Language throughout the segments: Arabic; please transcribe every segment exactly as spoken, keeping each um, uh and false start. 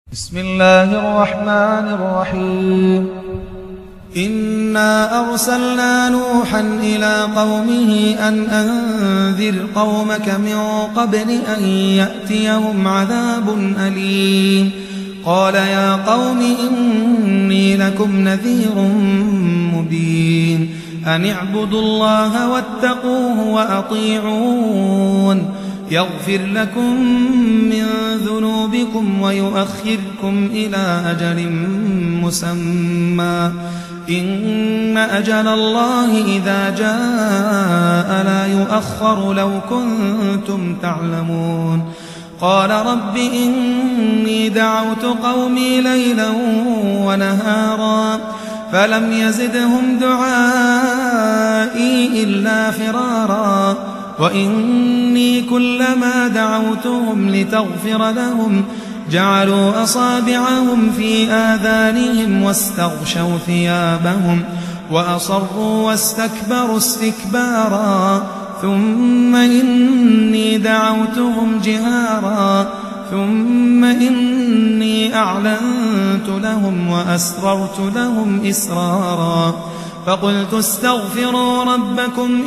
بسم الله الرحمن الرحيم إنا أرسلنا نوحا إلى قومه أن أنذر قومك من قبل أن يأتيهم عذاب أليم قال يا قوم إني لكم نذير مبين أن اعبدوا الله واتقوه وأطيعون يغفر لكم من ذنوبكم ويؤخركم إلى أجل مسمى إن أجل الله إذا جاء لا يؤخر لو كنتم تعلمون قال رب إني دعوت قومي ليلا ونهارا فلم يزدهم دعائي إلا فرارا وإني كلما دعوتهم لتغفر لهم جعلوا أصابعهم في آذانهم واستغشوا ثيابهم وأصروا واستكبروا استكبارا ثم إني دعوتهم جهارا ثم إني أعلنت لهم وأسررت لهم إسرارا فقلت استغفروا ربكم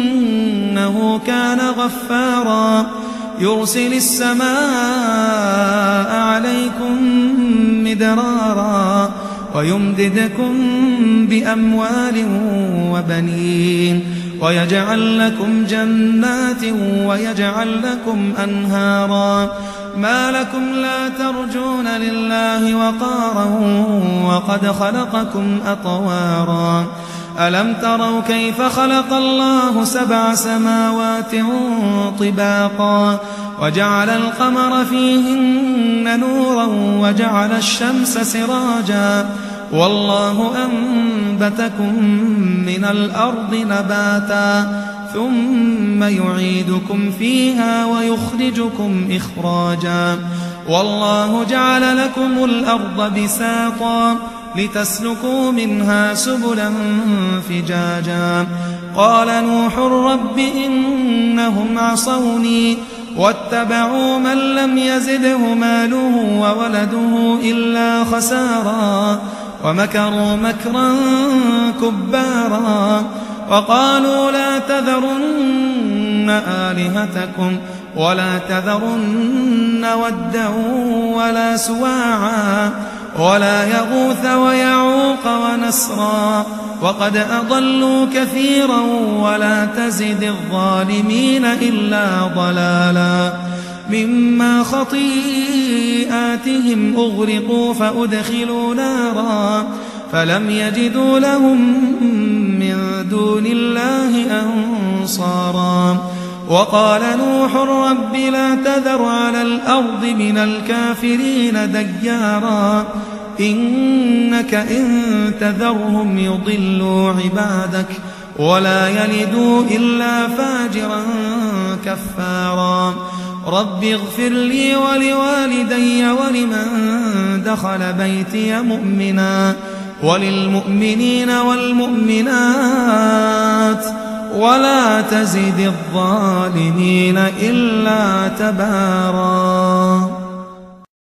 إنه كان غفارا يرسل السماء عليكم مدرارا ويمددكم بأموال وبنين ويجعل لكم جنات ويجعل لكم أنهارا ما لكم لا ترجون لله وقارا وقد خلقكم أطوارا ألم تروا كيف خلق الله سبع سماوات طباقا وجعل القمر فيهن نورا وجعل الشمس سراجا والله أنبتكم من الأرض نباتا ثم يعيدكم فيها ويخرجكم إخراجا والله جعل لكم الأرض بساطا لتسلكوا منها سبلا فجاجا قال نوح رب إنهم عصوني واتبعوا من لم يزده ماله وولده إلا خسارا ومكروا مكرا كبارا وقالوا لا تذرن آلهتكم ولا تذرن ودا ولا سواعا ولا يغوث ويعوق ونسرا وقد أضلوا كثيرا ولا تزد الظالمين إلا ضلالا مما خطيئاتهم أغرقوا فأدخلوا نارا فلم يجدوا لهم من دون الله أنصارا وقال نوح رب لا تذر على الأرض من الكافرين ديارا إنك إن تذرهم يضلوا عبادك ولا يلدوا إلا فاجرا كفارا رب اغفر لي ولوالدي ولمن دخل بيتي مؤمنا وللمؤمنين والمؤمنات ولا تزد الظالمين إلا تبارا.